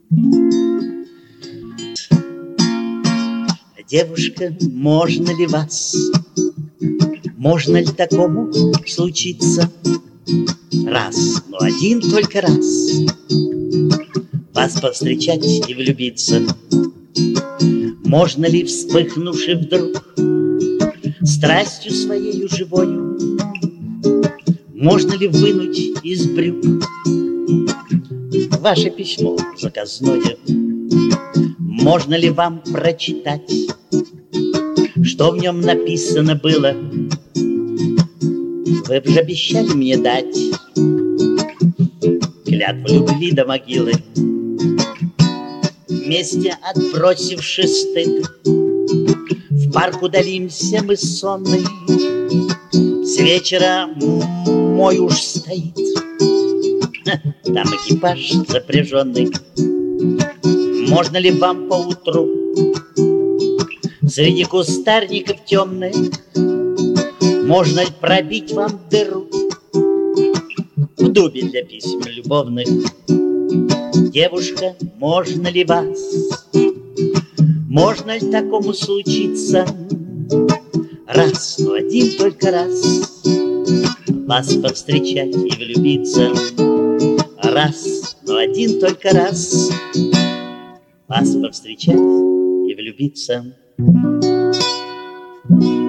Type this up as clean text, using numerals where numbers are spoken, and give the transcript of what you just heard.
Девушка, можно ли вас, можно ли такому случиться? Раз, но один только раз вас повстречать и влюбиться. Можно ли, вспыхнувши вдруг страстью своею живою, можно ли вынуть из брюк ваше письмо заказное? Можно ли вам прочитать, что в нем написано было? Вы б же обещали мне дать клятву любви до могилы. Вместе отбросивши стыд, в парк удалимся мы сонный. С вечера мой уж стоит, там экипаж запряженный. Можно ли вам поутру среди кустарников темных, можно ли пробить вам дыру в дубе для писем любовных? Девушка, можно ли вас, можно ли такому случиться? Раз, но один только раз вас повстречать и влюбиться. Раз, но один только раз вас повстречать и влюбиться.